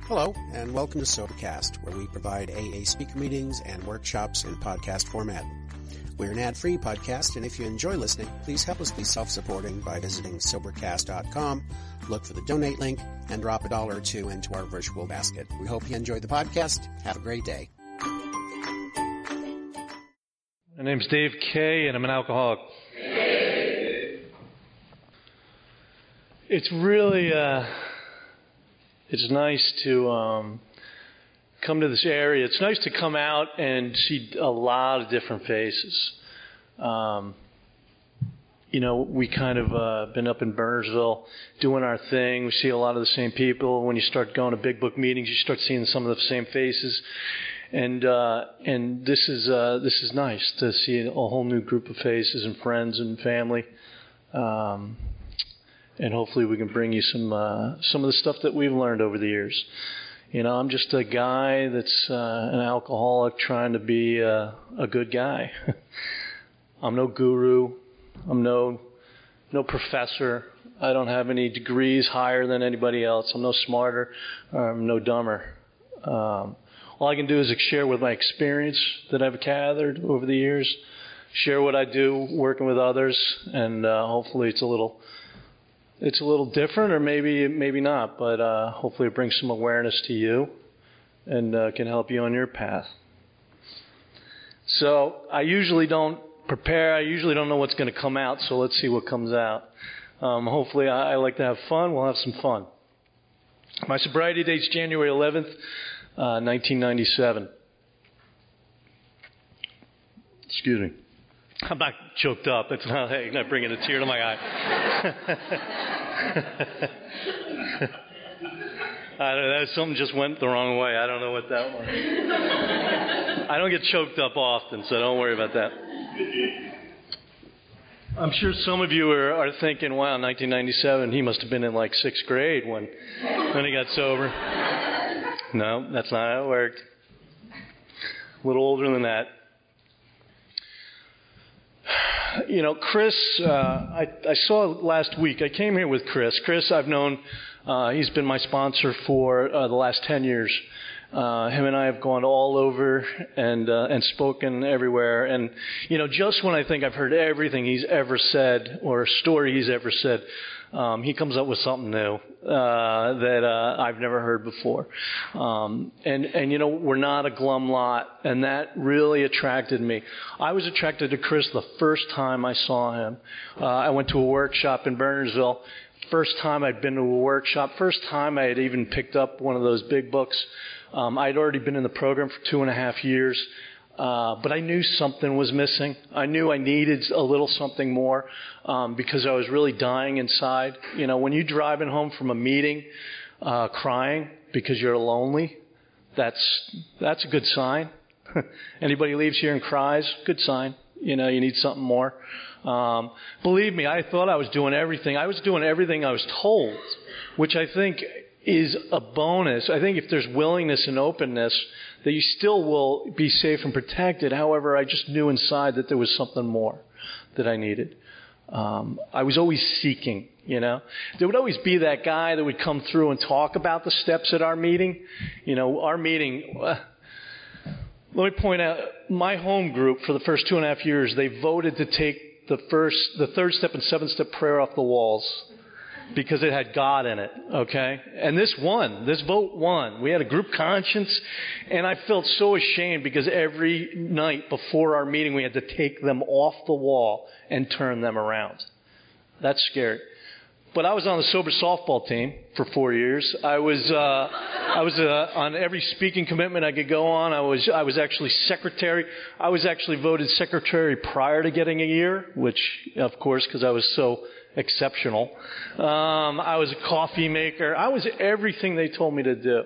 Hello, and welcome to Sobercast, where we provide AA speaker meetings and workshops in podcast format. We're an ad-free podcast, and if you enjoy listening, please help us be self-supporting by visiting Sobercast.com, look for the donate link, and drop $1 or $2 into our virtual basket. We hope you enjoyed the podcast. Have a great day. My name's Dave Kay, and I'm an alcoholic. It's really, it's nice to come to this area. It's nice to come out and see a lot of different faces. We kind of been up in Burnersville doing our thing. We see a lot of the same people. When you start going to big book meetings, you start seeing some of the same faces. And this is nice to see a whole new group of faces and friends and family. And hopefully we can bring you some of the stuff that we've learned over the years. I'm just a guy that's an alcoholic trying to be a good guy. I'm no guru. I'm no professor. I don't have any degrees higher than anybody else. I'm no smarter. I'm no dumber. All I can do is share with my experience that I've gathered over the years, share what I do working with others, and hopefully it's a little different, or maybe not, but hopefully it brings some awareness to you and can help you on your path. So I usually don't prepare. I usually don't know what's going to come out, so let's see what comes out. Hopefully I like to have fun. We'll have some fun. My sobriety date's January 11th, 1997. Excuse me. I'm not choked up. It's not bringing a tear to my eye. I don't know. Something just went the wrong way. I don't know what that was. I don't get choked up often, so don't worry about that. I'm sure some of you are thinking, wow, 1997, he must have been in like 6th grade when he got sober. No, that's not how it worked. A little older than that. Chris, I saw last week. I came here with Chris. Chris, I've known, he's been my sponsor for the last 10 years. Him and I have gone all over and spoken everywhere. And, just when I think I've heard everything he's ever said or a story he's ever said, he comes up with something new that I've never heard before. And we're not a glum lot, and that really attracted me. I was attracted to Chris the first time I saw him. I went to a workshop in Burnersville. First time I'd been to a workshop. First time I had even picked up one of those big books. I'd already been in the program for 2.5 years. But I knew something was missing. I knew I needed a little something more because I was really dying inside. When you're driving home from a meeting crying because you're lonely, that's a good sign. Anybody leaves here and cries, good sign. You need something more. Believe me, I thought I was doing everything. I was doing everything I was told, which I think is a bonus. I think if there's willingness and openness, that you still will be safe and protected. However, I just knew inside that there was something more that I needed. I was always seeking, There would always be that guy that would come through and talk about the steps at our meeting. Our meeting, let me point out, my home group for the first 2.5 years, they voted to take the 3rd step and 7th step prayer off the walls, because it had God in it, okay? And this vote won. We had a group conscience, and I felt so ashamed because every night before our meeting we had to take them off the wall and turn them around. That's scary. But I was on the sober softball team for 4 years. I was on every speaking commitment I could go on. I was actually secretary. I was actually voted secretary prior to getting a year, which, of course, because I was so exceptional. I was a coffee maker. I was everything they told me to do.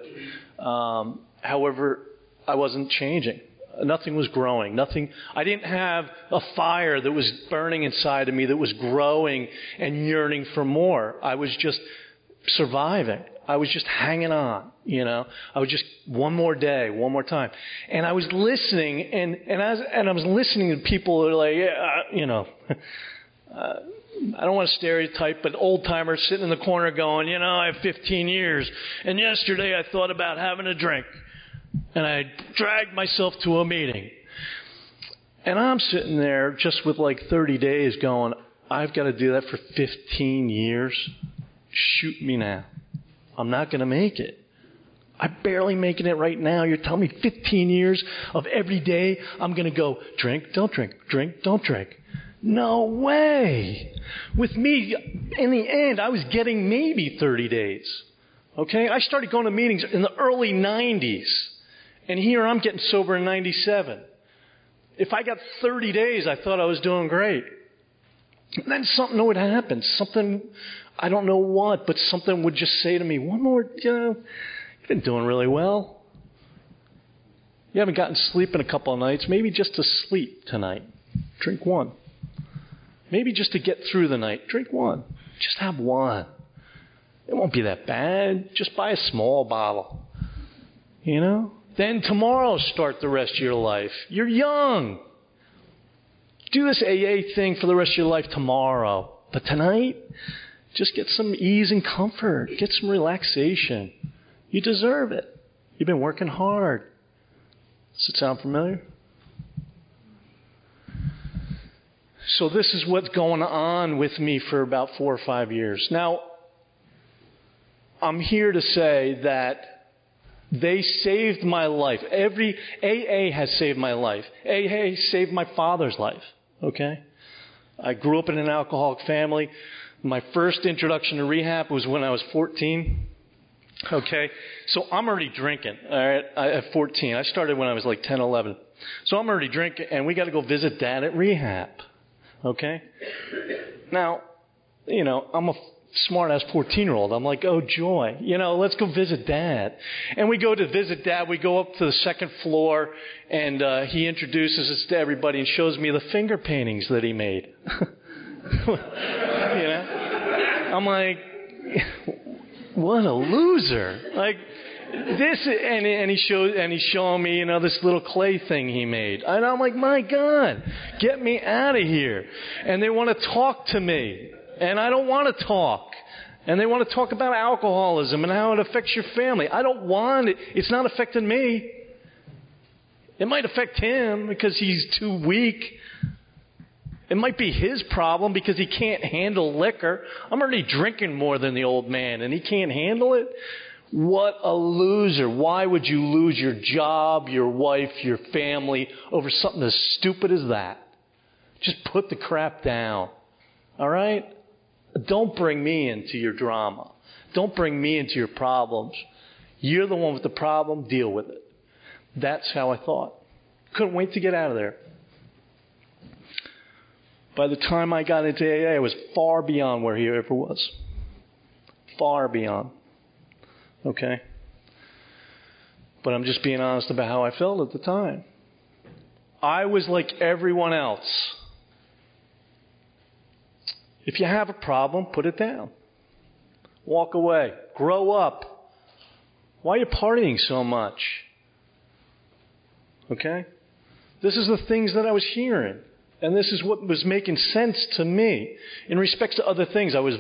However, I wasn't changing. Nothing was growing. I didn't have a fire that was burning inside of me that was growing and yearning for more. I was just surviving. I was just hanging on, I was just one more day, one more time. And I was listening, and I was listening to people that are like, I don't want to stereotype, but old-timer sitting in the corner going, I have 15 years, and yesterday I thought about having a drink, and I dragged myself to a meeting. And I'm sitting there just with like 30 days going, I've got to do that for 15 years? Shoot me now. I'm not going to make it. I'm barely making it right now. You're telling me 15 years of every day I'm going to go, drink, don't drink, drink, don't drink. No way. With me, in the end, I was getting maybe 30 days. Okay? I started going to meetings in the early 90s. And here I'm getting sober in 97. If I got 30 days, I thought I was doing great. And then something would happen. Something, I don't know what, but something would just say to me, one more, you've been doing really well. You haven't gotten sleep in a couple of nights. Maybe just to sleep tonight. Drink one. Maybe just to get through the night. Drink one. Just have one. It won't be that bad. Just buy a small bottle. Then tomorrow start the rest of your life. You're young. Do this AA thing for the rest of your life tomorrow. But tonight, just get some ease and comfort. Get some relaxation. You deserve it. You've been working hard. Does it sound familiar? So this is what's going on with me for about 4 or 5 years. Now, I'm here to say that they saved my life. Every AA has saved my life. AA saved my father's life. Okay? I grew up in an alcoholic family. My first introduction to rehab was when I was 14. Okay? So I'm already drinking. All right? At 14. I started when I was like 10, 11. So I'm already drinking, and we got to go visit Dad at rehab. Okay? Now, I'm a smart-ass 14-year-old. I'm like, oh, joy. Let's go visit Dad. And we go to visit Dad. We go up to the second floor, and he introduces us to everybody and shows me the finger paintings that he made. I'm like, what a loser. Like, this, and he's showing me, this little clay thing he made. And I'm like, my God, get me out of here. And they want to talk to me. And I don't want to talk. And they want to talk about alcoholism and how it affects your family. I don't want it. It's not affecting me. It might affect him because he's too weak. It might be his problem because he can't handle liquor. I'm already drinking more than the old man, and he can't handle it. What a loser. Why would you lose your job, your wife, your family over something as stupid as that? Just put the crap down. All right? Don't bring me into your drama. Don't bring me into your problems. You're the one with the problem. Deal with it. That's how I thought. Couldn't wait to get out of there. By the time I got into AA, I was far beyond where he ever was. Far beyond. Okay? But I'm just being honest about how I felt at the time. I was like everyone else. If you have a problem, put it down. Walk away. Grow up. Why are you partying so much? Okay? This is the things that I was hearing. And this is what was making sense to me. In respects to other things, I was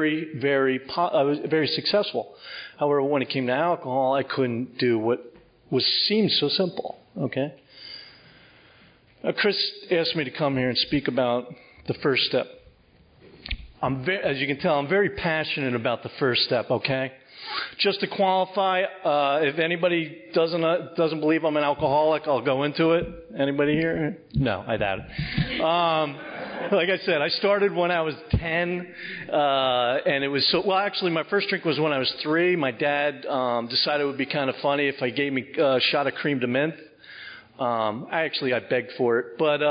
very successful. However, when it came to alcohol, I couldn't do what seemed so simple. Okay? Chris asked me to come here and speak about the first step. As you can tell, I'm very passionate about the first step, okay? Just to qualify, if anybody doesn't believe I'm an alcoholic, I'll go into it. Anybody here? No, I doubt it. Like I said, I started when I was 10, and it was actually, my first drink was when I was 3. My dad decided it would be kind of funny if I gave me a shot of cream de menthe. I begged for it, but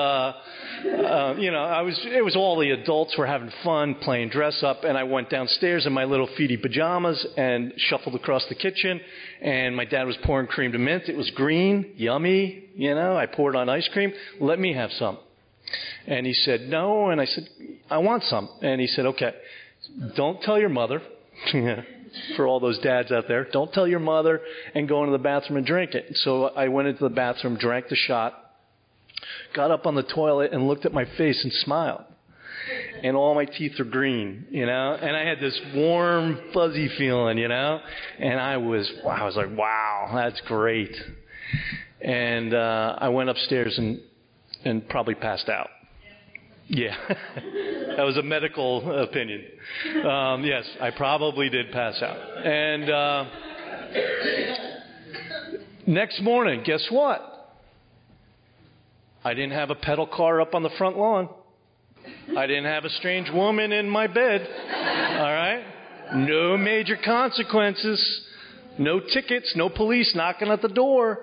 it was all the adults were having fun, playing dress up, and I went downstairs in my little feety pajamas and shuffled across the kitchen, and my dad was pouring cream de menthe. It was green, yummy, I poured on ice cream. Let me have some. And he said, no, and I said, I want some. And he said, okay, don't tell your mother. For all those dads out there, don't tell your mother and go into the bathroom and drink it. So I went into the bathroom, drank the shot, got up on the toilet and looked at my face and smiled. and all my teeth are green, and I had this warm, fuzzy feeling, and I was like, wow, that's great. And I went upstairs and probably passed out. Yeah, that was a medical opinion. Yes, I probably did pass out. And next morning, guess what? I didn't have a pedal car up on the front lawn. I didn't have a strange woman in my bed. All right? No major consequences. No tickets. No police knocking at the door.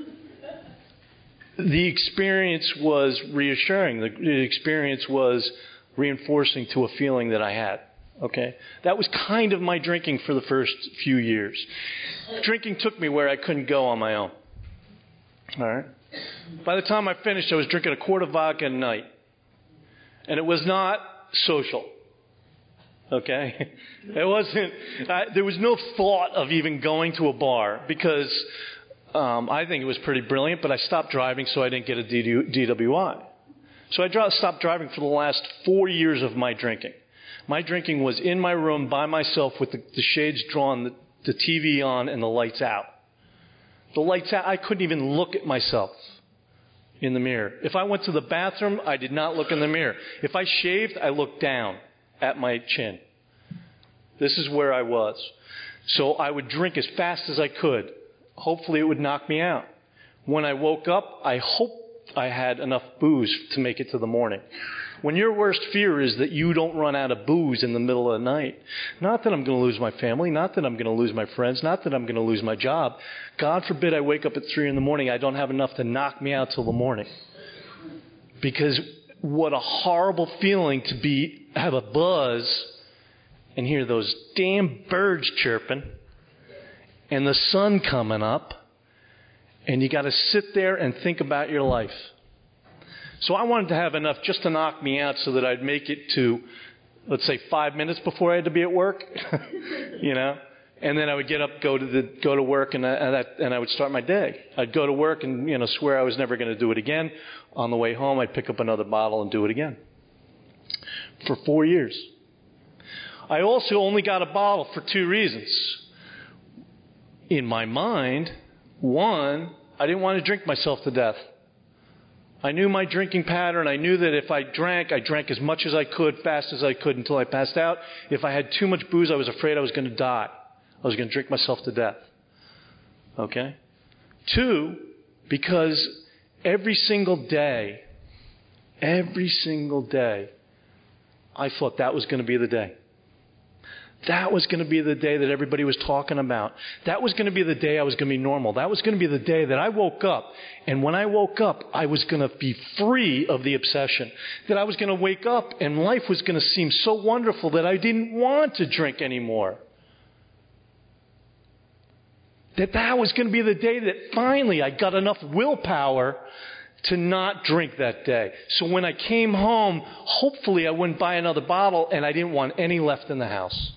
The experience was reassuring. The experience was reinforcing to a feeling that I had. Okay? That was kind of my drinking for the first few years. Drinking took me where I couldn't go on my own. All right? By the time I finished, I was drinking a quart of vodka a night. And it was not social. Okay? It wasn't, there was no thought of even going to a bar because I think it was pretty brilliant, but I stopped driving so I didn't get a DWI. So I stopped driving for the last 4 years of my drinking. My drinking was in my room by myself with the shades drawn, the TV on, and the lights out. The lights out, I couldn't even look at myself in the mirror. If I went to the bathroom, I did not look in the mirror. If I shaved, I looked down at my chin. This is where I was. So I would drink as fast as I could. Hopefully it would knock me out. When I woke up, I hoped I had enough booze to make it to the morning. When your worst fear is that you don't run out of booze in the middle of the night, not that I'm going to lose my family, not that I'm going to lose my friends, not that I'm going to lose my job. God forbid I wake up at 3 a.m, I don't have enough to knock me out till the morning. Because what a horrible feeling to have a buzz and hear those damn birds chirping and the sun coming up, and you got to sit there and think about your life. So I wanted to have enough just to knock me out so that I'd make it to, let's say, 5 minutes before I had to be at work, and then I would get up, go to work, and I would start my day. I'd go to work and swear I was never going to do it again. On the way home, I'd pick up another bottle and do it again. For 4 years. I also only got a bottle for 2 reasons. In my mind, one, I didn't want to drink myself to death. I knew my drinking pattern. I knew that if I drank as much as I could, fast as I could until I passed out. If I had too much booze, I was afraid I was going to die. I was going to drink myself to death. Okay? 2, because every single day, I thought that was going to be the day. That was going to be the day that everybody was talking about. That was going to be the day I was going to be normal. That was going to be the day that I woke up. And when I woke up, I was going to be free of the obsession. That I was going to wake up and life was going to seem so wonderful that I didn't want to drink anymore. That was going to be the day that finally I got enough willpower to not drink that day. So when I came home, hopefully I wouldn't buy another bottle and I didn't want any left in the house.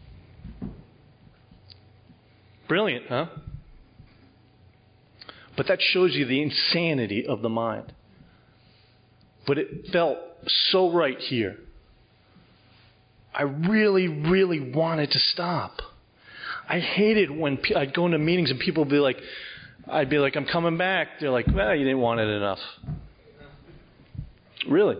Brilliant, huh? But that shows you the insanity of the mind. But it felt so right here. I really, really wanted to stop. I hated when I'd go into meetings and people would be like, I'd be like, I'm coming back. They're like, well, you didn't want it enough. Really?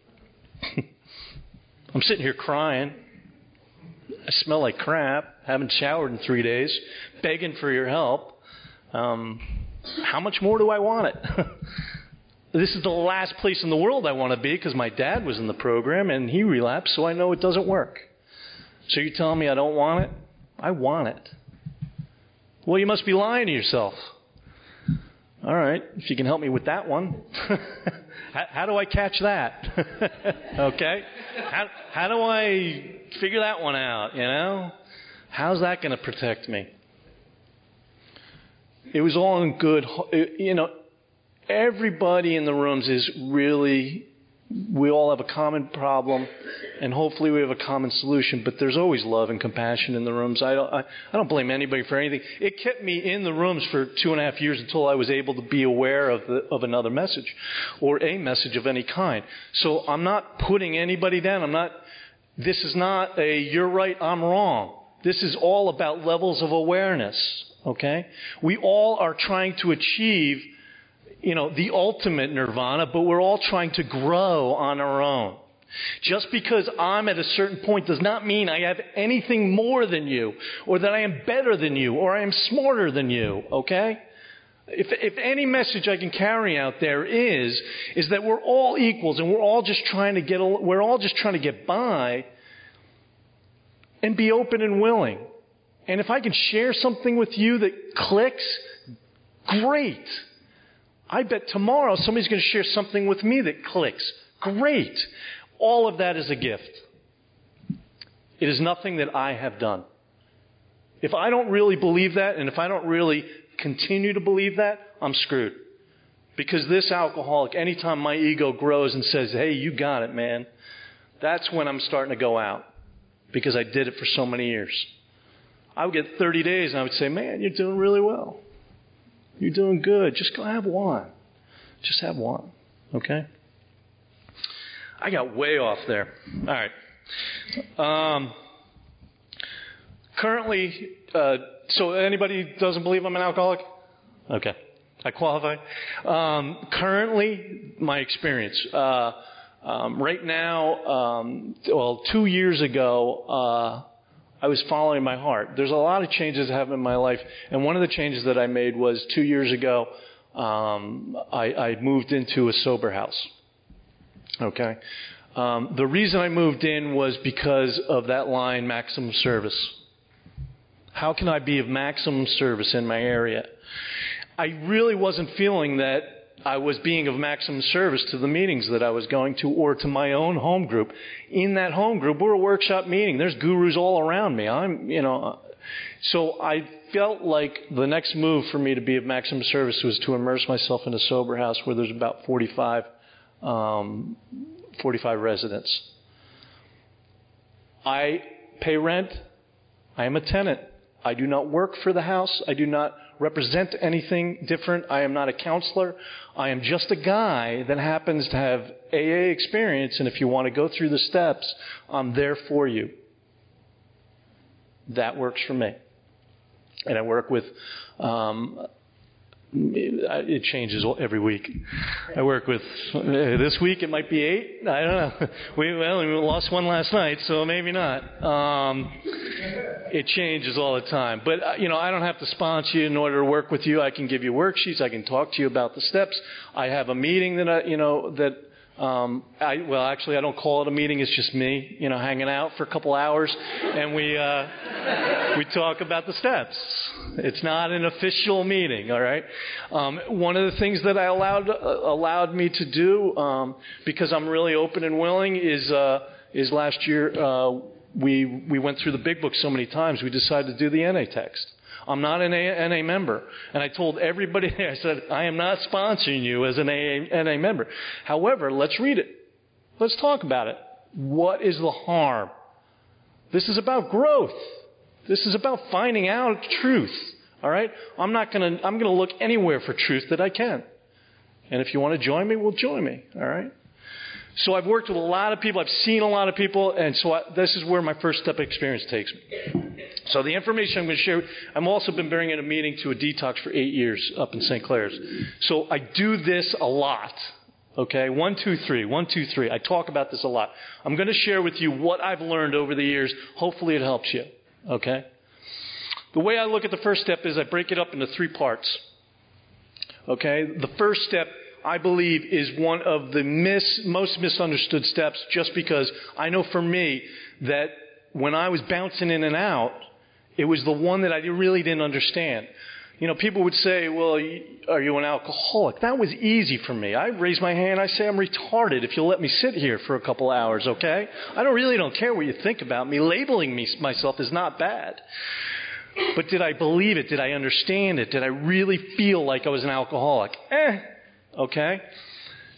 I'm sitting here crying. I smell like crap. Haven't showered in 3 days. Begging for your help. How much more do I want it? This is the last place in the world I want to be because my dad was in the program and he relapsed, so I know it doesn't work. So you're telling me I don't want it? I want it. Well, you must be lying to yourself. All right, if you can help me with that one. How do I catch that? Okay? How do I figure that one out, How's that going to protect me? It was all in good, everybody in the rooms is really we all have a common problem, and hopefully we have a common solution, but there's always love and compassion in the rooms. I don't blame anybody for anything. It kept me in the rooms for 2.5 years until I was able to be aware of another message or a message of any kind. So I'm not putting anybody down. This is not a you're right, I'm wrong. This is all about levels of awareness, okay? We all are trying to achieve the ultimate nirvana, but we're all trying to grow on our own. Just because I'm at a certain point does not mean I have anything more than you, or that I am better than you, or I am smarter than you, okay? If any message I can carry out there is that we're all equals and we're all just trying to get by and be open and willing. And if I can share something with you that clicks, great. I bet tomorrow somebody's going to share something with me that clicks. Great. All of that is a gift. It is nothing that I have done. If I don't really believe that, and if I don't really continue to believe that, I'm screwed. Because this alcoholic, anytime my ego grows and says, hey, you got it, man, that's when I'm starting to go out. Because I did it for so many years. I would get 30 days and I would say, man, you're doing really well. You're doing good. Just go have one. Just have one. Okay? I got way off there. All right. Currently, so anybody doesn't believe I'm an alcoholic? Okay. I qualify. Currently, my experience. Right now, 2 years ago, I was following my heart. There's a lot of changes that happened in my life, and one of the changes that I made was 2 years ago, I moved into a sober house. Okay? The reason I moved in was because of that line, maximum service. How can I be of maximum service in my area? I really wasn't feeling that I was being of maximum service to the meetings that I was going to or to my own home group. In that home group, we're a workshop meeting. There's gurus all around me. So I felt like the next move for me to be of maximum service was to immerse myself in a sober house where there's about 45 residents. I pay rent. I am a tenant. I do not work for the house. I do not represent anything different. I am not a counselor. I am just a guy that happens to have AA experience, and if you want to go through the steps, I'm there for you. That works for me. And I work with, it changes every week. I work with, this week it might be 8. I don't know. We lost one last night, so maybe not. It changes all the time. But, I don't have to sponsor you in order to work with you. I can give you worksheets. I can talk to you about the steps. I have a meeting that I don't call it a meeting. It's just me, hanging out for a couple hours, and we talk about the steps. It's not an official meeting, all right? One of the things that I allowed me to do, because I'm really open and willing, is last year we went through the big book so many times, we decided to do the NA text. I'm not an NA member. And I told everybody there, I said, I am not sponsoring you as an NA member. However, let's read it. Let's talk about it. What is the harm? This is about growth. This is about finding out truth. All right? I'm going to look anywhere for truth that I can. And if you want to join me, well, join me. All right? So I've worked with a lot of people. I've seen a lot of people. And so this is where my first step experience takes me. So the information I'm going to share, I've also been bringing a meeting to a detox for 8 years up in St. Clair's. So I do this a lot. Okay? 1, 2, 3. 1, 2, 3. I talk about this a lot. I'm going to share with you what I've learned over the years. Hopefully it helps you. Okay? The way I look at the first step is I break it up into 3 parts. Okay? The first step, I believe, is one of the most misunderstood steps, just because I know for me that when I was bouncing in and out, it was the one that I really didn't understand. People would say, well, are you an alcoholic? That was easy for me. I raise my hand, I say I'm retarded if you'll let me sit here for a couple hours, okay? I don't care what you think about me. Labeling myself is not bad. But did I believe it? Did I understand it? Did I really feel like I was an alcoholic? Okay?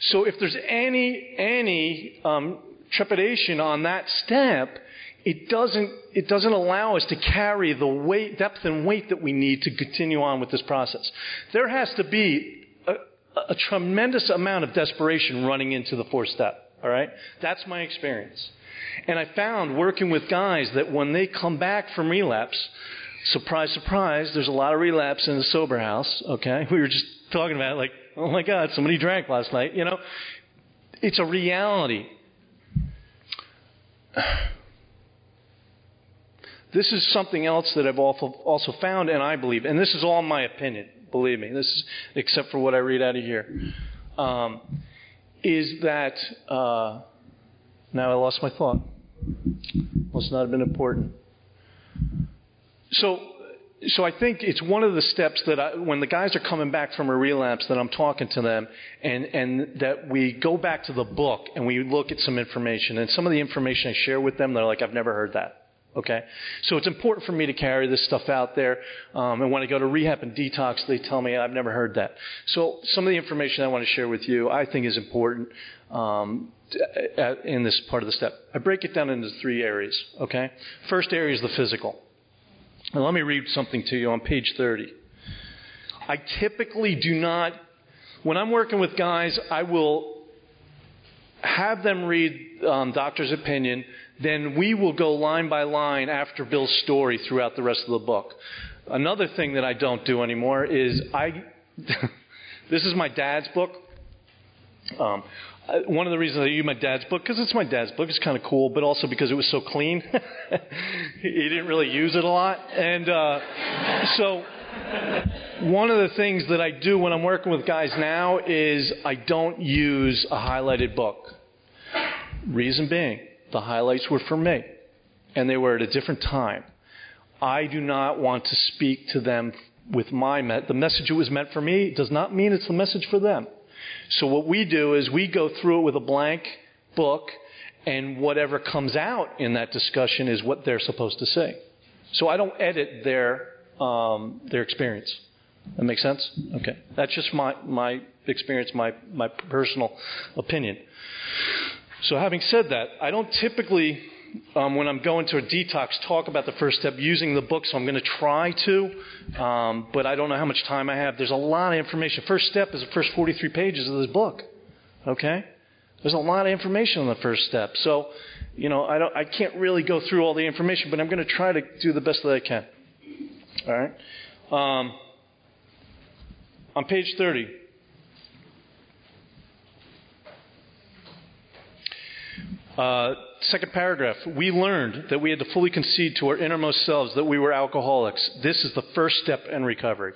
So if there's any trepidation on that step, it doesn't allow us to carry the weight, depth and weight that we need to continue on with this process. There has to be a tremendous amount of desperation running into the fourth step. All right? That's my experience. And I found working with guys that when they come back from relapse, surprise, surprise, there's a lot of relapse in the sober house. Okay? We were just talking about it like, oh my God, somebody drank last night. You know? It's a reality. This is something else that I've also found, and I believe, and this is all my opinion, believe me, this is except for what I read out of here, is that, now I lost my thought. Must not have been important. So I think it's one of the steps that when the guys are coming back from a relapse, that I'm talking to them, and that we go back to the book and we look at some information. And some of the information I share with them, they're like, I've never heard that. Okay? So it's important for me to carry this stuff out there. And when I go to rehab and detox, they tell me, I've never heard that. So some of the information I want to share with you, I think is important in this part of the step. I break it down into 3 areas. Okay? First area is the physical. And let me read something to you on page 30. I typically do not, when I'm working with guys, I will have them read doctor's opinion. Then we will go line by line after Bill's story throughout the rest of the book. Another thing that I don't do anymore is this is my dad's book. One of the reasons I use my dad's book, because it's my dad's book, it's kind of cool, but also because it was so clean. He didn't really use it a lot. And so one of the things that I do when I'm working with guys now is I don't use a highlighted book. Reason being, the highlights were for me, and they were at a different time. I do not want to speak to them with the message that was meant for me does not mean it's the message for them. So what we do is we go through it with a blank book, and whatever comes out in that discussion is what they're supposed to say. So I don't edit their experience. That makes sense? Okay. That's just my experience, my personal opinion. So having said that, I don't typically, when I'm going to a detox, talk about the first step using the book, so I'm going to try to, but I don't know how much time I have. There's a lot of information. First step is the first 43 pages of this book. Okay? There's a lot of information on the first step. So, I can't really go through all the information, but I'm going to try to do the best that I can. All right? On page 30. Second paragraph. We learned that we had to fully concede to our innermost selves that we were alcoholics. This is the first step in recovery.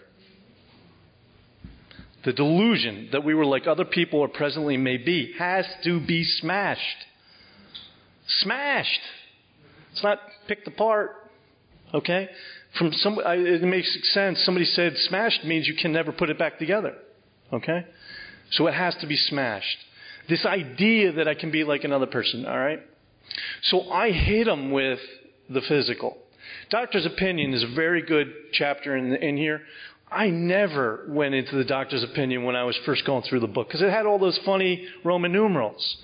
The delusion that we were like other people or presently may be has to be smashed. Smashed. It's not picked apart. Okay? It makes sense. Somebody said smashed means you can never put it back together. Okay? So it has to be smashed. This idea that I can be like another person, all right? So I hit them with the physical. Doctor's opinion is a very good chapter in here. I never went into the doctor's opinion when I was first going through the book because it had all those funny Roman numerals,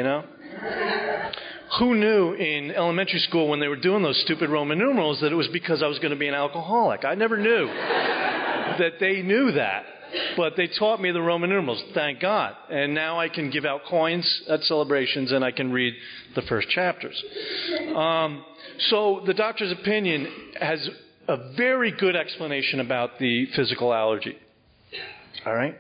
Who knew in elementary school when they were doing those stupid Roman numerals that it was because I was going to be an alcoholic? I never knew that they knew that. But they taught me the Roman numerals, thank God. And now I can give out coins at celebrations and I can read the first chapters. So the doctor's opinion has a very good explanation about the physical allergy. All right?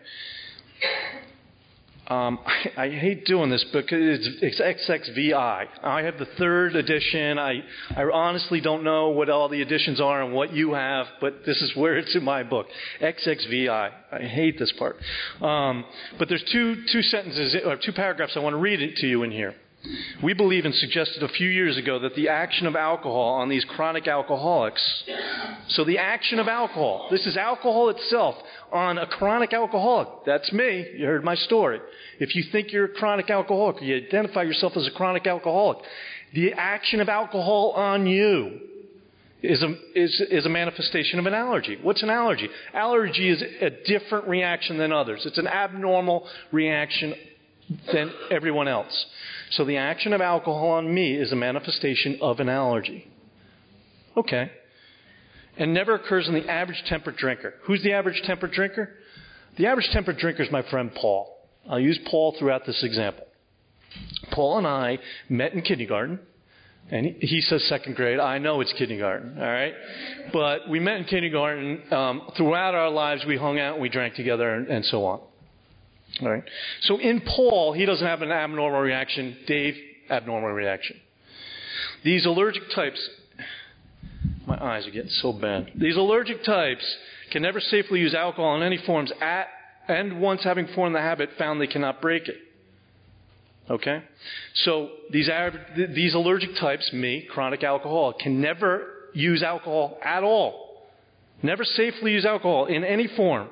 I hate doing this because it's XXVI. I have the 3rd edition. I honestly don't know what all the editions are and what you have, but this is where it's in my book. XXVI. I hate this part. But there's two sentences, or 2 paragraphs I want to read it to you in here. We believe and suggested a few years ago that the action of alcohol on these chronic alcoholics, so the action of alcohol, this is alcohol itself, on a chronic alcoholic, that's me, you heard my story. If you think you're a chronic alcoholic, you identify yourself as a chronic alcoholic, the action of alcohol on you is a manifestation of an allergy. What's an allergy? Allergy is a different reaction than others. It's an abnormal reaction than everyone else. So the action of alcohol on me is a manifestation of an allergy. Okay. And never occurs in the average temperate drinker. Who's the average temperate drinker? The average temperate drinker is my friend Paul. I'll use Paul throughout this example. Paul and I met in kindergarten. And he says second grade. I know it's kindergarten, all right? But we met in kindergarten. Throughout our lives, we hung out and we drank together and so on. All right? So in Paul, he doesn't have an abnormal reaction. Dave, abnormal reaction. These allergic types, my eyes are getting so bad. These allergic types can never safely use alcohol in any forms and once having formed the habit, found they cannot break it. Okay? So these allergic types, me, chronic alcoholic, can never use alcohol at all. Never safely use alcohol in any form.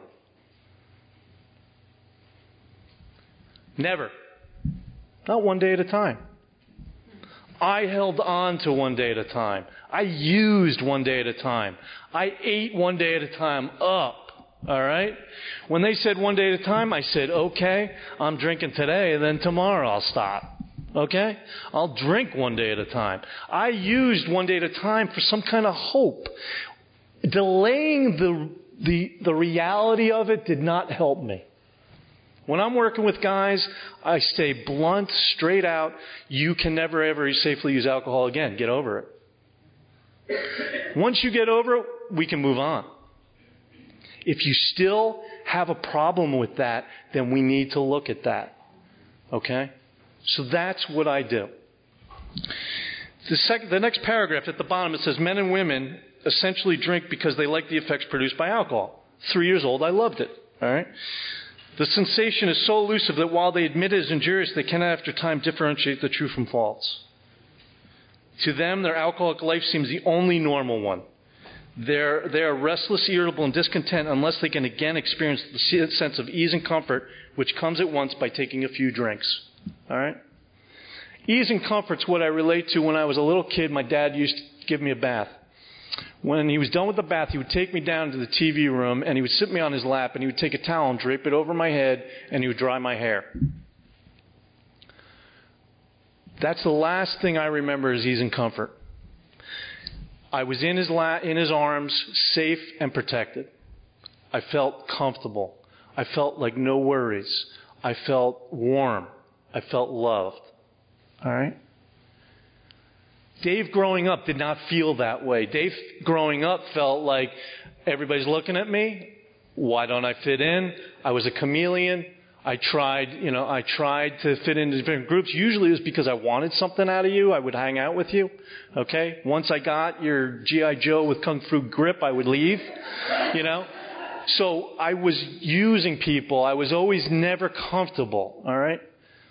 Never. Not one day at a time. I held on to one day at a time. I used one day at a time. I ate one day at a time up. All right? When they said one day at a time, I said, okay, I'm drinking today, and then tomorrow I'll stop. Okay? I'll drink one day at a time. I used one day at a time for some kind of hope. Delaying the reality of it did not help me. When I'm working with guys, I stay blunt, straight out. You can never, ever safely use alcohol again. Get over it. Once you get over it, we can move on. If you still have a problem with that, then we need to look at that. Okay? So that's what I do. The next paragraph at the bottom, it says, men and women essentially drink because they like the effects produced by alcohol. 3 years old, I loved it. All right? The sensation is so elusive that while they admit it is injurious, they cannot after time differentiate the true from false. To them, their alcoholic life seems the only normal one. They are restless, irritable, and discontent unless they can again experience the sense of ease and comfort, which comes at once by taking a few drinks. All right? Ease and comfort's what I relate to when I was a little kid. My dad used to give me a bath. When he was done with the bath, he would take me down to the TV room, and he would sit me on his lap, and he would take a towel and drape it over my head, and he would dry my hair. That's the last thing I remember is ease and comfort. I was in his arms, safe and protected. I felt comfortable. I felt like no worries. I felt warm. I felt loved. All right? Dave growing up did not feel that way. Dave growing up felt like everybody's looking at me. Why don't I fit in? I was a chameleon. I tried to fit into different groups. Usually it was because I wanted something out of you. I would hang out with you. Okay? Once I got your G.I. Joe with Kung Fu grip, I would leave. So I was using people. I was always never comfortable. All right?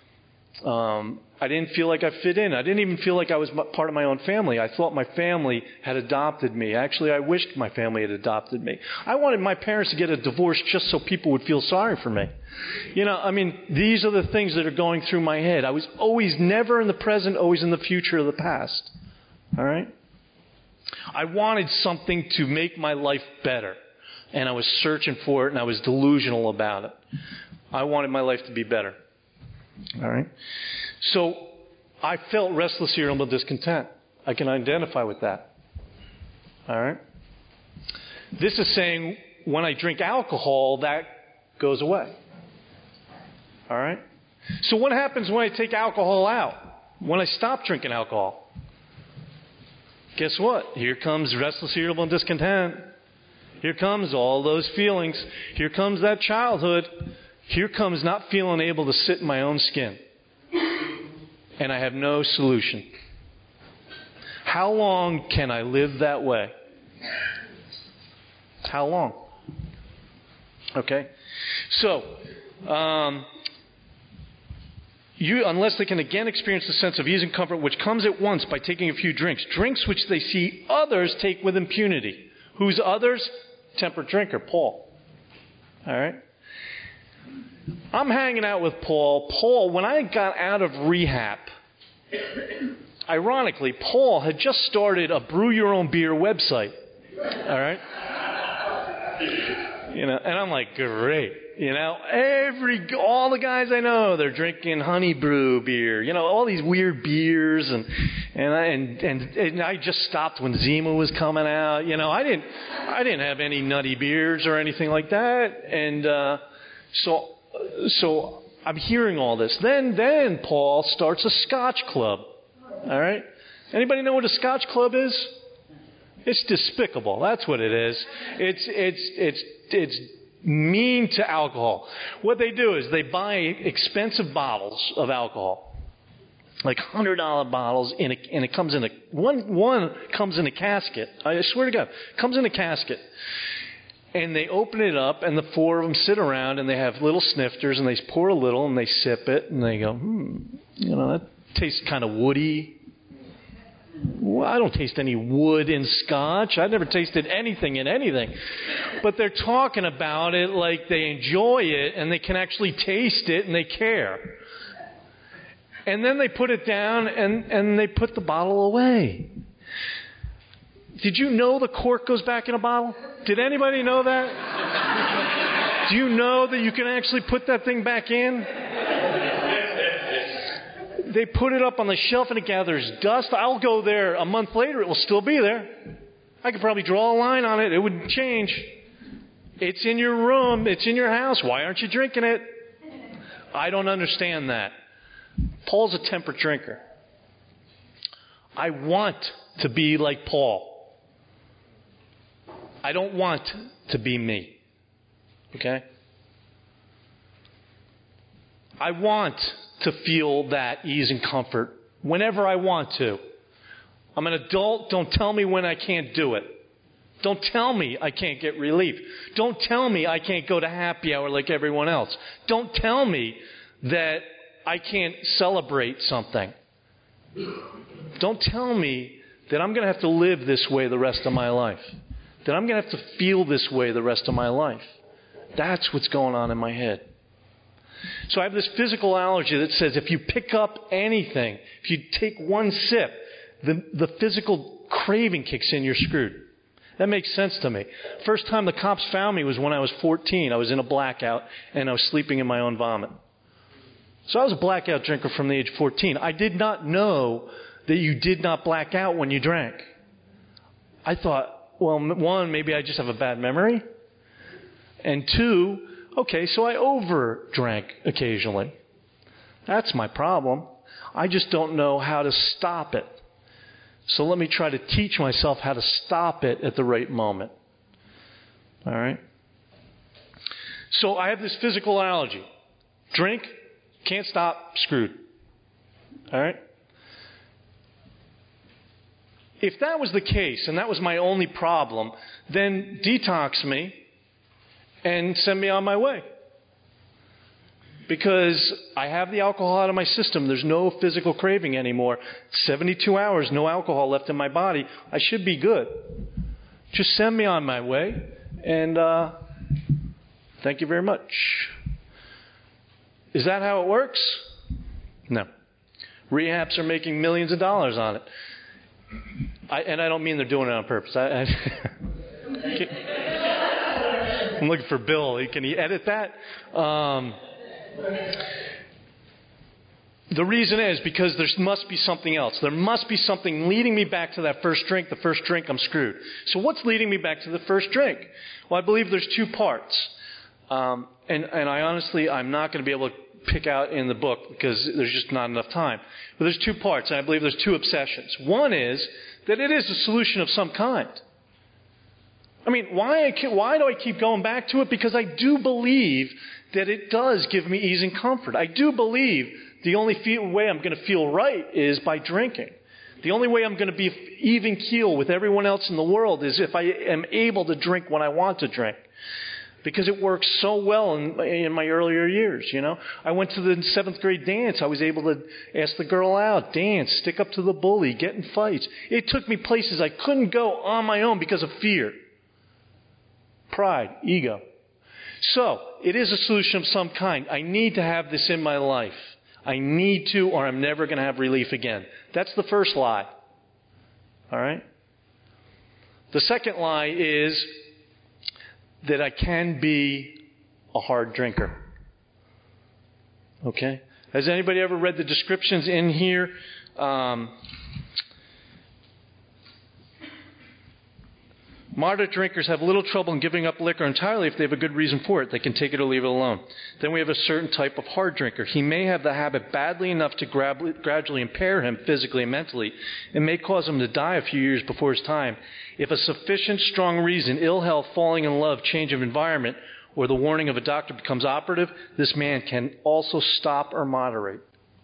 I didn't feel like I fit in. I didn't even feel like I was part of my own family. I thought my family had adopted me. Actually, I wished my family had adopted me. I wanted my parents to get a divorce just so people would feel sorry for me. These are the things that are going through my head. I was always never in the present, always in the future or the past. All right? I wanted something to make my life better. And I was searching for it, and I was delusional about it. I wanted my life to be better. All right? So I felt restless, irritable, discontent. I can identify with that. All right? This is saying when I drink alcohol, that goes away. All right? So what happens when I take alcohol out? When I stop drinking alcohol? Guess what? Here comes restless, irritable, and discontent. Here comes all those feelings. Here comes that childhood. Here comes not feeling able to sit in my own skin. And I have no solution. How long can I live that way? How long? Okay? So, unless they can again experience the sense of ease and comfort which comes at once by taking a few drinks. Drinks which they see others take with impunity. Who's others? Temperate drinker, Paul. All right? I'm hanging out with Paul. Paul, when I got out of rehab, ironically, Paul had just started a brew your own beer website. All right? And I'm like, great. All the guys I know, they're drinking honey brew beer, all these weird beers, and I just stopped when Zima was coming out. I didn't have any nutty beers or anything like that, and so I'm hearing all this. Then Paul starts a Scotch club. All right, anybody know what a Scotch club is? It's despicable. That's what it is. It's mean to alcohol. What they do is they buy expensive bottles of alcohol, like $100 bottles, and it comes in one comes in a casket. I swear to God, comes in a casket. And they open it up, and the four of them sit around, and they have little snifters, and they pour a little, and they sip it, and they go, that tastes kind of woody. Well, I don't taste any wood in Scotch. I've never tasted anything in anything. But they're talking about it like they enjoy it, and they can actually taste it, and they care. And then they put it down, and they put the bottle away. Did you know the cork goes back in a bottle? Did anybody know that? Do you know that you can actually put that thing back in? They put it up on the shelf and it gathers dust. I'll go there a month later. It will still be there. I could probably draw a line on it. It wouldn't change. It's in your room. It's in your house. Why aren't you drinking it? I don't understand that. Paul's a temperate drinker. I want to be like Paul. I don't want to be me. Okay? I want to feel that ease and comfort whenever I want to. I'm an adult. Don't tell me when I can't do it. Don't tell me I can't get relief. Don't tell me I can't go to happy hour like everyone else. Don't tell me that I can't celebrate something. Don't tell me that I'm going to have to live this way the rest of my life. That I'm going to have to feel this way the rest of my life. That's what's going on in my head. So I have this physical allergy that says if you pick up anything, if you take one sip, the physical craving kicks in, you're screwed. That makes sense to me. First time the cops found me was when I was 14. I was in a blackout, and I was sleeping in my own vomit. So I was a blackout drinker from the age of 14. I did not know that you did not black out when you drank. I thought, well, one, maybe I just have a bad memory. And two, okay, so I over-drank occasionally. That's my problem. I just don't know how to stop it. So let me try to teach myself how to stop it at the right moment. All right? So I have this physical allergy. Drink, can't stop, screwed. All right? If that was the case, and that was my only problem, then detox me and send me on my way. Because I have the alcohol out of my system. There's no physical craving anymore. 72 hours, no alcohol left in my body. I should be good. Just send me on my way. And thank you very much. Is that how it works? No. Rehabs are making millions of dollars on it. And I don't mean they're doing it on purpose. I'm looking for Bill. Can he edit that? The reason is because there must be something else. There must be something leading me back to that first drink. The first drink, I'm screwed. So what's leading me back to the first drink? Well, I believe there's two parts. And I honestly, I'm not going to be able to pick out in the book because there's just not enough time. But there's two parts, and I believe there's two obsessions. One is that it is a solution of some kind. I mean, why do I keep going back to it? Because I do believe that it does give me ease and comfort. I do believe the only way I'm going to feel right is by drinking. The only way I'm going to be even keel with everyone else in the world is if I am able to drink when I want to drink. Because it works so well in my earlier years, you know. I went to the 7th grade dance. I was able to ask the girl out, dance, stick up to the bully, get in fights. It took me places I couldn't go on my own because of fear. Pride, ego. So, it is a solution of some kind. I need to have this in my life. I need to, or I'm never going to have relief again. That's the first lie. All right? The second lie is that I can be a hard drinker. Okay? Has anybody ever read the descriptions in here? Moderate drinkers have little trouble in giving up liquor entirely if they have a good reason for it. They can take it or leave it alone. Then we have a certain type of hard drinker. He may have the habit badly enough to gradually impair him physically and mentally. It may cause him to die a few years before his time. If a sufficient strong reason, ill health, falling in love, change of environment, or the warning of a doctor becomes operative, this man can also stop or moderate.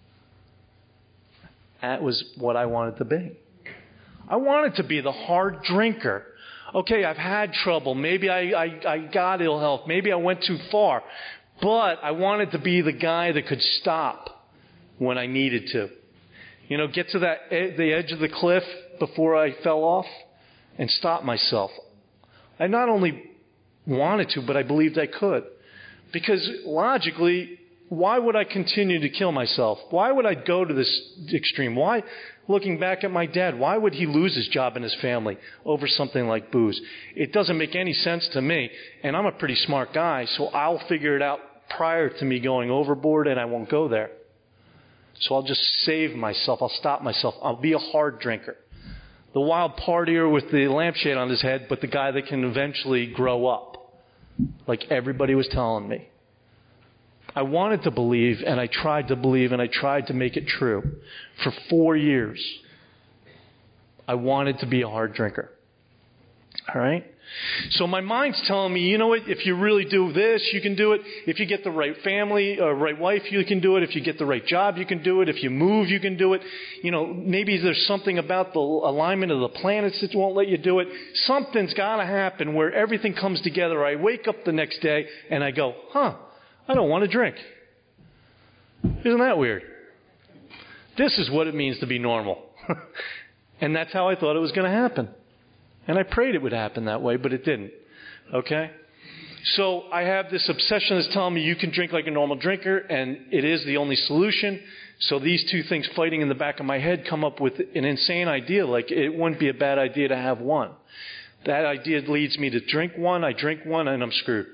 That was what I wanted to be. I wanted to be the hard drinker. Okay, I've had trouble. Maybe I got ill health. Maybe I went too far. But I wanted to be the guy that could stop when I needed to. You know, get to the edge of the cliff before I fell off and stop myself. I not only wanted to, but I believed I could. Because logically, why would I continue to kill myself? Why would I go to this extreme? Why, looking back at my dad, why would he lose his job and his family over something like booze? It doesn't make any sense to me, and I'm a pretty smart guy, so I'll figure it out prior to me going overboard, and I won't go there. So I'll just save myself. I'll stop myself. I'll be a hard drinker. The wild partier with the lampshade on his head, but the guy that can eventually grow up, like everybody was telling me. I wanted to believe, and I tried to believe, and I tried to make it true. For 4 years, I wanted to be a hard drinker. All right? So my mind's telling me, you know what, if you really do this, you can do it. If you get the right family, right wife, you can do it. If you get the right job, you can do it. If you move, you can do it. You know, maybe there's something about the alignment of the planets that won't let you do it. Something's got to happen where everything comes together. I wake up the next day, and I go, I don't want to drink. Isn't that weird? This is what it means to be normal. And that's how I thought it was going to happen. And I prayed it would happen that way, but it didn't. Okay? So I have this obsession that's telling me you can drink like a normal drinker, and it is the only solution. So these two things fighting in the back of my head come up with an insane idea, like it wouldn't be a bad idea to have one. That idea leads me to drink one, I drink one, and I'm screwed.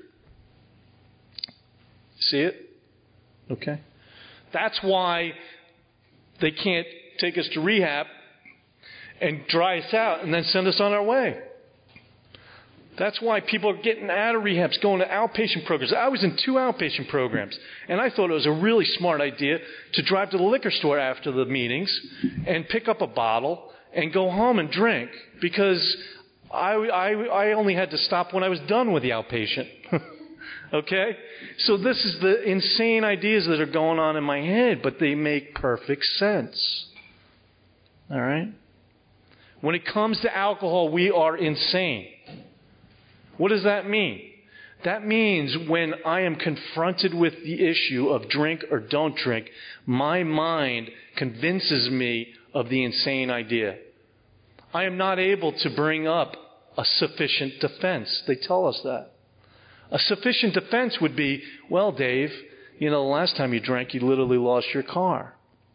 See it? Okay. That's why they can't take us to rehab and dry us out and then send us on our way. That's why people are getting out of rehabs, going to outpatient programs. I was in 2 outpatient programs, and I thought it was a really smart idea to drive to the liquor store after the meetings and pick up a bottle and go home and drink, because I only had to stop when I was done with the outpatient. Okay? So this is the insane ideas that are going on in my head, but they make perfect sense. All right? When it comes to alcohol, we are insane. What does that mean? That means when I am confronted with the issue of drink or don't drink, my mind convinces me of the insane idea. I am not able to bring up a sufficient defense. They tell us that. A sufficient defense would be, well, Dave, you know, the last time you drank, you literally lost your car.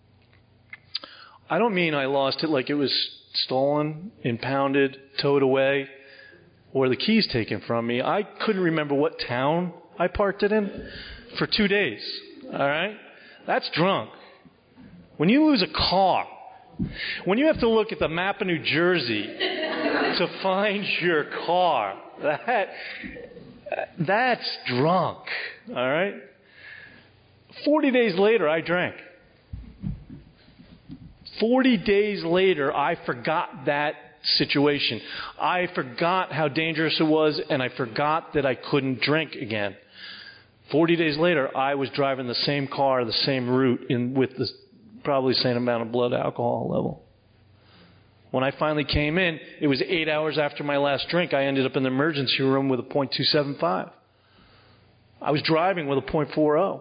I don't mean I lost it like it was stolen, impounded, towed away, or the keys taken from me. I couldn't remember what town I parked it in for 2 days. All right? That's drunk. When you lose a car, when you have to look at the map of New Jersey to find your car, that's drunk, all right? 40 days later, I drank. 40 days later, I forgot that situation. I forgot how dangerous it was, and I forgot that I couldn't drink again. 40 days later, I was driving the same car, the same route, with the probably same amount of blood alcohol level. When I finally came in, it was 8 hours after my last drink. I ended up in the emergency room with a .275. I was driving with a .40.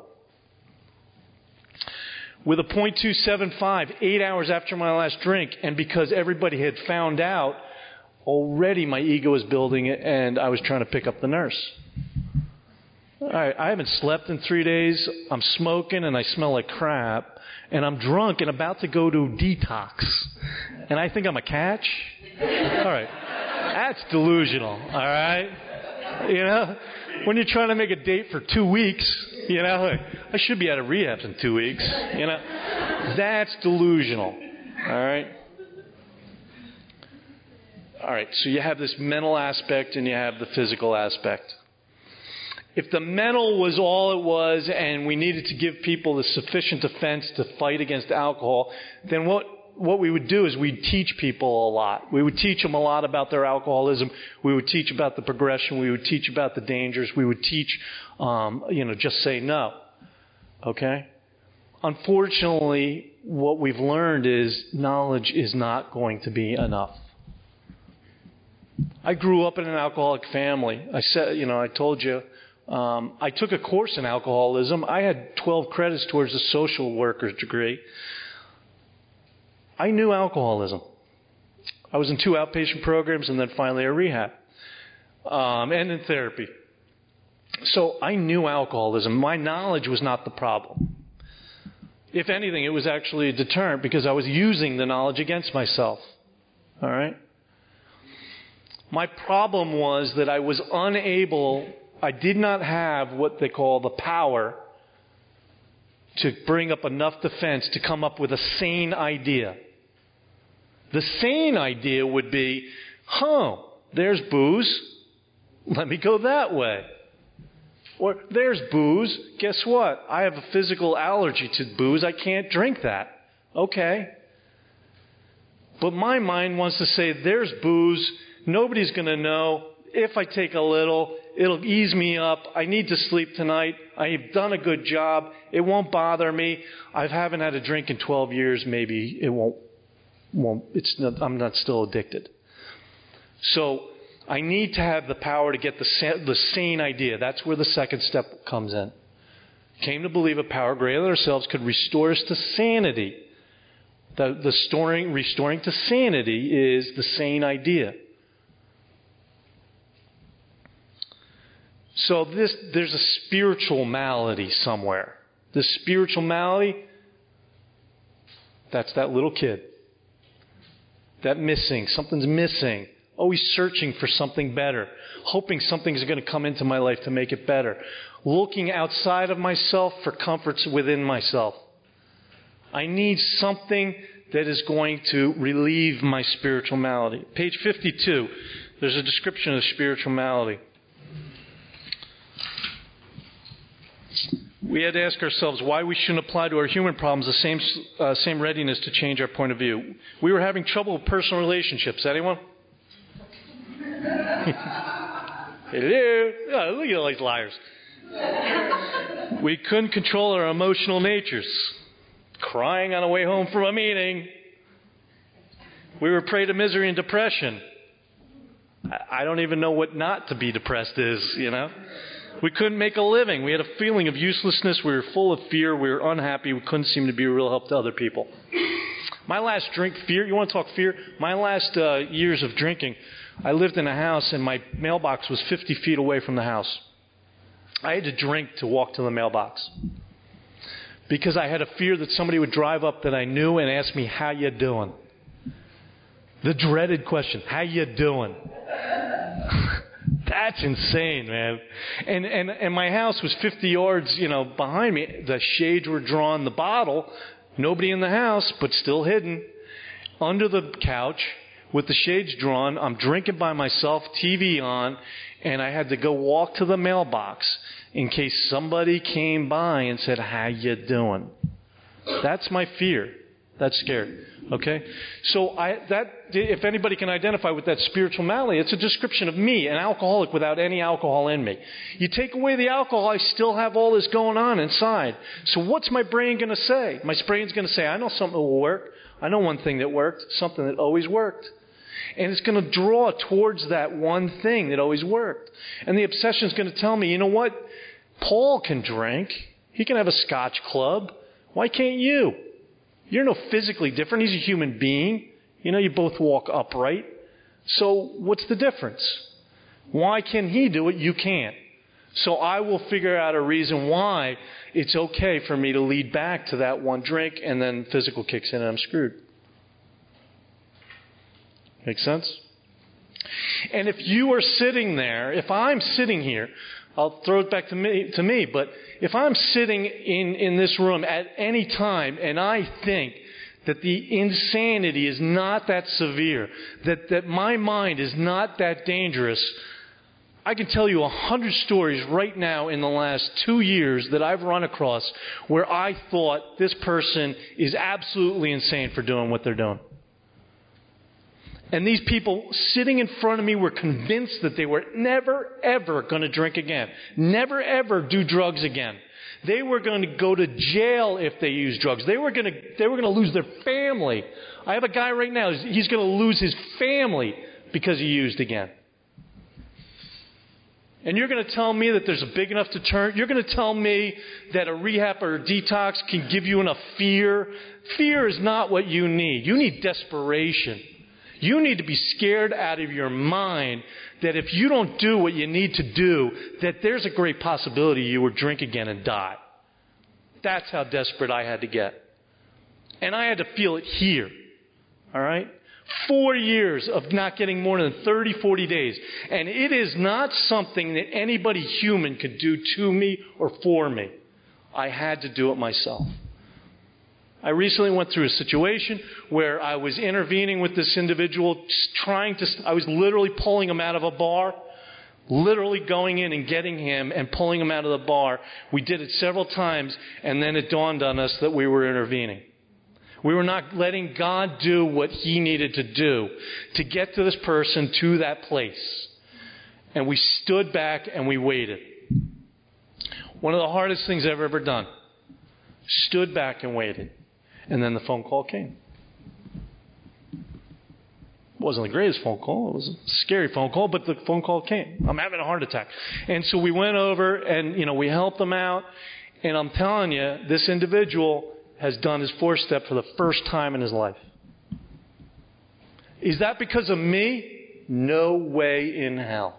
With a .275, 8 hours after my last drink, and because everybody had found out, already my ego was building it, and I was trying to pick up the nurse. All right, I haven't slept in 3 days. I'm smoking, and I smell like crap. And I'm drunk and about to go to detox. And I think I'm a catch? All right. That's delusional, all right? You know, when you're trying to make a date for 2 weeks, you know, I should be out of rehab in 2 weeks. You know, that's delusional. All right. All right. So you have this mental aspect and you have the physical aspect. If the mental was all it was and we needed to give people the sufficient defense to fight against alcohol, then what we would do is we'd teach people a lot. We would teach them a lot about their alcoholism. We would teach about the progression. We would teach about the dangers. We would teach, just say no. Okay? Unfortunately, what we've learned is knowledge is not going to be enough. I grew up in an alcoholic family. I told you, I took a course in alcoholism. I had 12 credits towards a social worker's degree. I knew alcoholism. I was in 2 outpatient programs and then finally a rehab, and in therapy. So I knew alcoholism. My knowledge was not the problem. If anything, it was actually a deterrent because I was using the knowledge against myself. All right? My problem was that I was unable, I did not have what they call the power to bring up enough defense to come up with a sane idea. The sane idea would be, there's booze. Let me go that way. Or there's booze. Guess what? I have a physical allergy to booze. I can't drink that. Okay. But my mind wants to say, there's booze. Nobody's going to know. If I take a little, it'll ease me up. I need to sleep tonight. I've done a good job. It won't bother me. I haven't had a drink in 12 years. Maybe it won't. I'm not still addicted. So I need to have the power to get the sane idea. That's where the second step comes in. Came to believe a power greater than ourselves could restore us to sanity. Restoring to sanity is the sane idea. So there's a spiritual malady somewhere. This spiritual malady, that's that little kid. That something's missing. Always searching for something better. Hoping something's going to come into my life to make it better. Looking outside of myself for comforts within myself. I need something that is going to relieve my spiritual malady. Page 52, there's a description of spiritual malady. We had to ask ourselves why we shouldn't apply to our human problems the same readiness to change our point of view. We were having trouble with personal relationships. Anyone? Hello? Oh, look at all these liars. We couldn't control our emotional natures. Crying on the way home from a meeting. We were prey to misery and depression. I don't even know what not to be depressed is, you know. We couldn't make a living. We had a feeling of uselessness. We were full of fear. We were unhappy. We couldn't seem to be a real help to other people. My last drink, fear. You want to talk fear? My last years of drinking, I lived in a house and my mailbox was 50 feet away from the house. I had to drink to walk to the mailbox because I had a fear that somebody would drive up that I knew and ask me, how you doing? The dreaded question, how you doing? That's insane, man. And my house was 50 yards, behind me. The shades were drawn, the bottle, nobody in the house, but still hidden, under the couch with the shades drawn. I'm drinking by myself, TV on, and I had to go walk to the mailbox in case somebody came by and said, how you doing? That's my fear. That's scary. Okay? So if anybody can identify with that spiritual malady, it's a description of me, an alcoholic without any alcohol in me. You take away the alcohol, I still have all this going on inside. So what's my brain going to say? My brain's going to say, I know something that will work. I know one thing that worked, something that always worked. And it's going to draw towards that one thing that always worked. And the obsession is going to tell me, you know what? Paul can drink. He can have a Scotch club. Why can't you? You're no physically different. He's a human being. You both walk upright. So what's the difference? Why can he do it? You can't. So I will figure out a reason why it's okay for me to lead back to that one drink, and then physical kicks in and I'm screwed. Make sense? And if you are sitting there, if I'm sitting here, I'll throw it back to me, but if I'm sitting in this room at any time and I think that the insanity is not that severe, that my mind is not that dangerous, I can tell you 100 stories right now in the last 2 years that I've run across where I thought this person is absolutely insane for doing what they're doing. And these people sitting in front of me were convinced that they were never, ever going to drink again. Never, ever do drugs again. They were going to go to jail if they used drugs. They were going to lose their family. I have a guy right now, he's going to lose his family because he used again. And you're going to tell me that there's a big enough deterrent? You're going to tell me that a rehab or a detox can give you enough fear? Fear is not what you need. You need desperation. You need to be scared out of your mind that if you don't do what you need to do, that there's a great possibility you will drink again and die. That's how desperate I had to get. And I had to feel it here. All right? 4 years of not getting more than 30, 40 days. And it is not something that anybody human could do to me or for me. I had to do it myself. I recently went through a situation where I was intervening with this individual, I was literally pulling him out of a bar, literally going in and getting him and pulling him out of the bar. We did it several times, and then it dawned on us that we were intervening. We were not letting God do what He needed to do to get to this person to that place. And we stood back and we waited. One of the hardest things I've ever done. Stood back and waited. And then the phone call came. It wasn't the greatest phone call. It was a scary phone call, but the phone call came. I'm having a heart attack. And so we went over and, we helped them out. And I'm telling you, this individual has done his 4-step for the first time in his life. Is that because of me? No way in hell.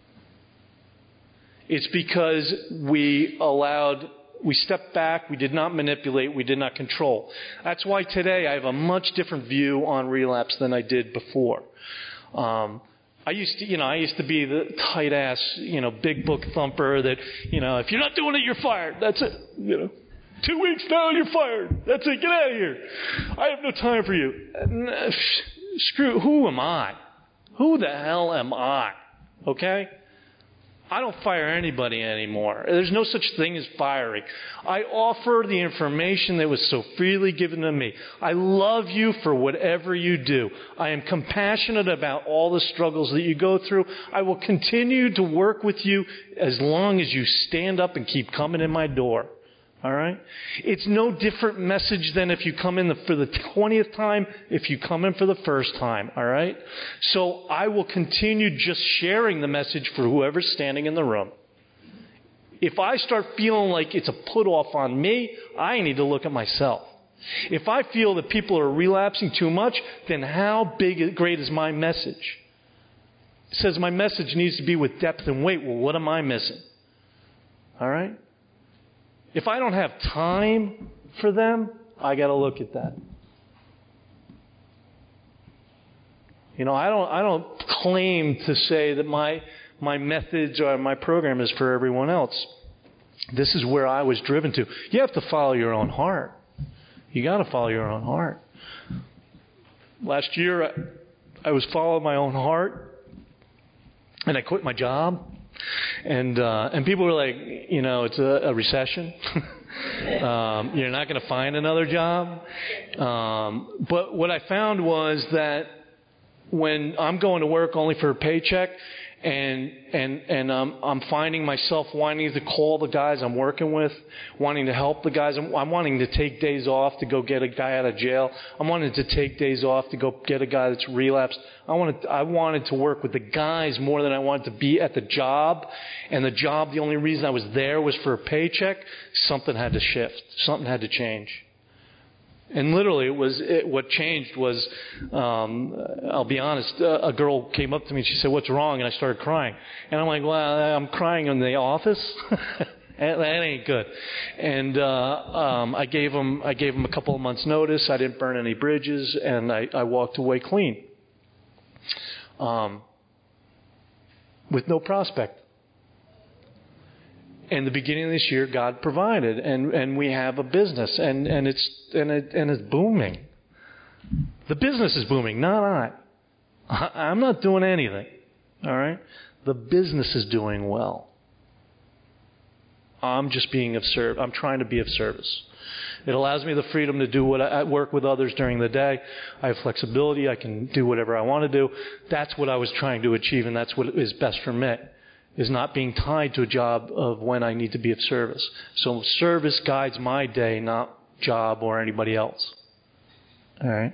It's because we stepped back, we did not manipulate, we did not control. That's why today I have a much different view on relapse than I did before. I used to be the tight ass, big book thumper that, if you're not doing it, you're fired. That's it. 2 weeks now, you're fired. That's it. Get out of here. I have no time for you. Screw, who am I? Who the hell am I? Okay? I don't fire anybody anymore. There's no such thing as firing. I offer the information that was so freely given to me. I love you for whatever you do. I am compassionate about all the struggles that you go through. I will continue to work with you as long as you stand up and keep coming in my door. All right? It's no different message than if you come in for the 20th time, if you come in for the first time. All right? So I will continue just sharing the message for whoever's standing in the room. If I start feeling like it's a put off on me, I need to look at myself. If I feel that people are relapsing too much, then how great is my message? It says my message needs to be with depth and weight. Well, what am I missing? All right? If I don't have time for them, I got to look at that. I don't claim to say that my methods or my program is for everyone else. This is where I was driven to. You have to follow your own heart. You got to follow your own heart. Last year, I was following my own heart, and I quit my job. And people were like, it's a recession. You're not going to find another job. But what I found was that when I'm going to work only for a paycheck, and I'm finding myself wanting to call the guys I'm working with, wanting to help the guys. I'm wanting to take days off to go get a guy out of jail. I'm wanting to take days off to go get a guy that's relapsed. I wanted to work with the guys more than I wanted to be at the job. And the job, the only reason I was there was for a paycheck. Something had to shift. Something had to change. And literally, what changed was, I'll be honest, a girl came up to me and she said, "What's wrong?" And I started crying. And I'm like, well, I'm crying in the office. That ain't good. And I gave him a couple of months' notice. I didn't burn any bridges, and I walked away clean. with no prospect. In the beginning of this year, God provided, and we have a business, and it's booming. The business is booming, not I. I'm not doing anything. All right? The business is doing well. I'm just being of service. I'm trying to be of service. It allows me the freedom to do what I work with others during the day. I have flexibility. I can do whatever I want to do. That's what I was trying to achieve, and that's what is best for me, is not being tied to a job of when I need to be of service. So service guides my day, not job or anybody else. All right?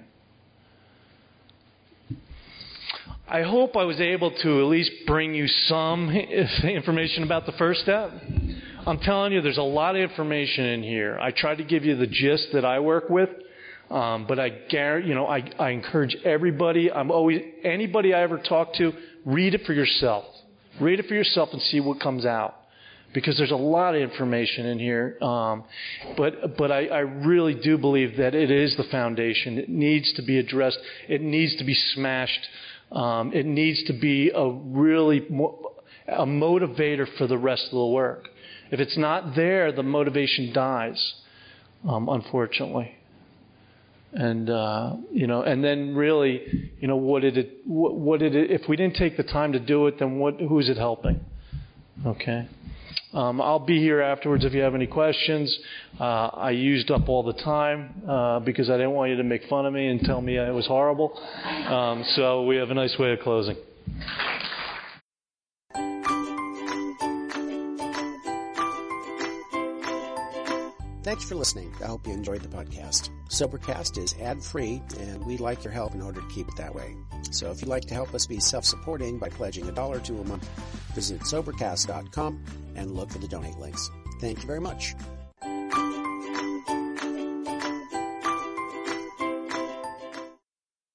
I hope I was able to at least bring you some information about the first step. I'm telling you, there's a lot of information in here. I tried to give you the gist that I work with, but I encourage everybody. Anybody I ever talk to, read it for yourself. Read it for yourself and see what comes out, because there's a lot of information in here. But I really do believe that it is the foundation. It needs to be addressed. It needs to be smashed. It needs to be a motivator for the rest of the work. If it's not there, the motivation dies, unfortunately. And and then really, what did it? If we didn't take the time to do it, then who's it helping? Okay. I'll be here afterwards if you have any questions. I used up all the time because I didn't want you to make fun of me and tell me it was horrible. So we have a nice way of closing. Thanks for listening. I hope you enjoyed the podcast. Sobercast is ad-free, and we'd like your help in order to keep it that way. So if you'd like to help us be self-supporting by pledging $1 or $2 a month, visit Sobercast.com and look for the donate links. Thank you very much.